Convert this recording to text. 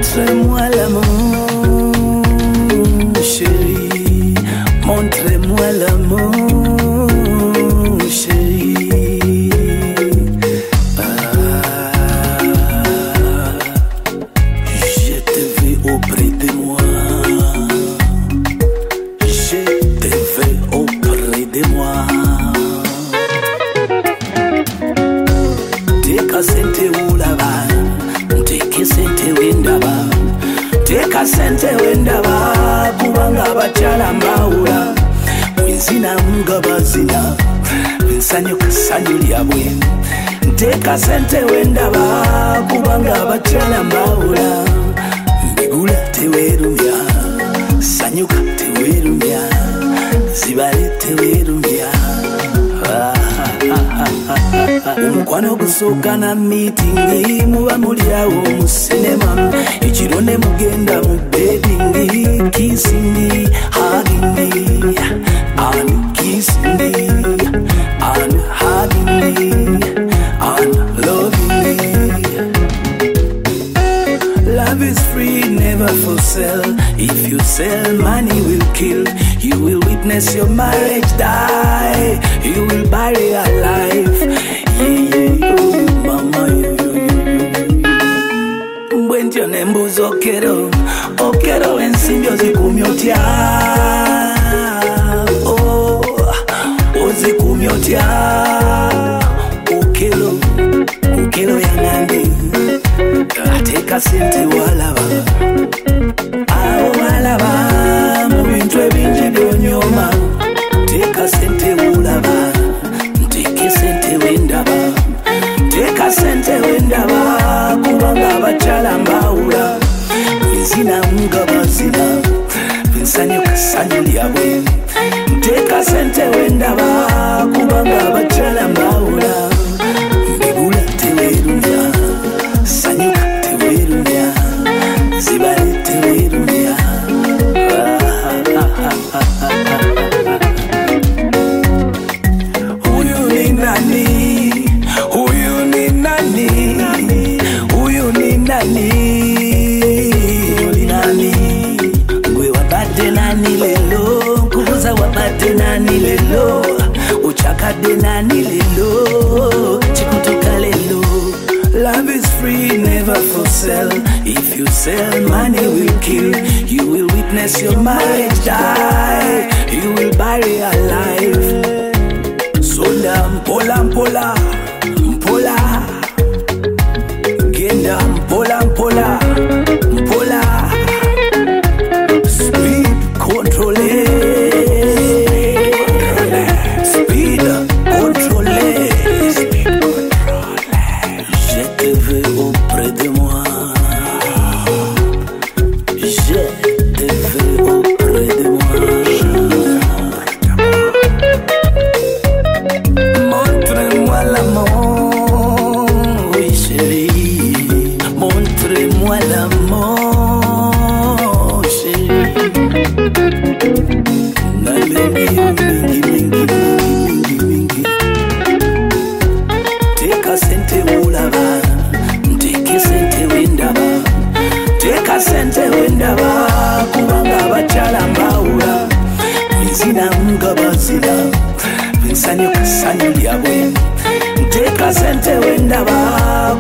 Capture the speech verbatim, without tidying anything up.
Montre-moi l'amour, chérie. Montre-moi l'amour, chérie. Ah, je te veux auprès de moi. Je te veux auprès de moi. Teka sente ulaba, teke sente wendaba, teka sente wendaba, kubanga bachala mbawula, mwenzina mugabazina, nsanyo kasanyo lyabwe. Teka sente wendaba, kubanga bachala mbawula, mbigula tewerumya, sanyuka tewerumya, zibale tewerumya. Umukwano gusooka na meeting muba mulyawo mu cinema, ekirone mugenda mu bedding, kissing, hugging, and kissing, and hugging, and loving. Love is free, never for sale. If you sell, money will kill. You will witness your marriage die. You will bury alive. Yeah, yeah, oh, mama, yeah, yeah. Mbwenjo nembuzo okero, okero ensimbyo zikumyotya. Oh, ozikumyotya. Okero, okero yanande. Ateka sente walaba. Awo walaba, mu bintu ebingi byonyoma. Teka sente ulaba, teke sente wendaba, teka sente wendaba, kubanga bachala mbawula, mwenzina mugabazina, nsanyo kasanyo lyabwe. Teka sente wendaba, kubanga bachala mbawula, mbigula tewerumya, sanyuka tewerumya, zibale tewerumya. Huyu ni nani? Huyu ni nani? Huyu ni nani? Huyu ni nani? Ngwe wabate nani lelo? Kubuza wabate nani lelo? Uchakade nani lelo? Chikutoka lelo. Love is free, never for sale. If you sell, money will kill. You will witness your marriage die. You will bury alive. Sonda mpola mpola, mpola. Genda mpola mpola, mpola. Speed contrôlé. Speed contrôlé. Speed contrôlé. Je te veux auprès de moi. Je te veux auprès de moi. Montre-moi l'amour, oui chérie. Montre-moi l'amour, chérie. Nalengi, mingi, mingi, mingi, mingi. Teka sente ulaba, teke sente wendaba, teka sente wendaba, kubanga bachala mbawula, mwenzina mugabazina, nsanyo kasanyo lyabwe. Teka sente wendaba,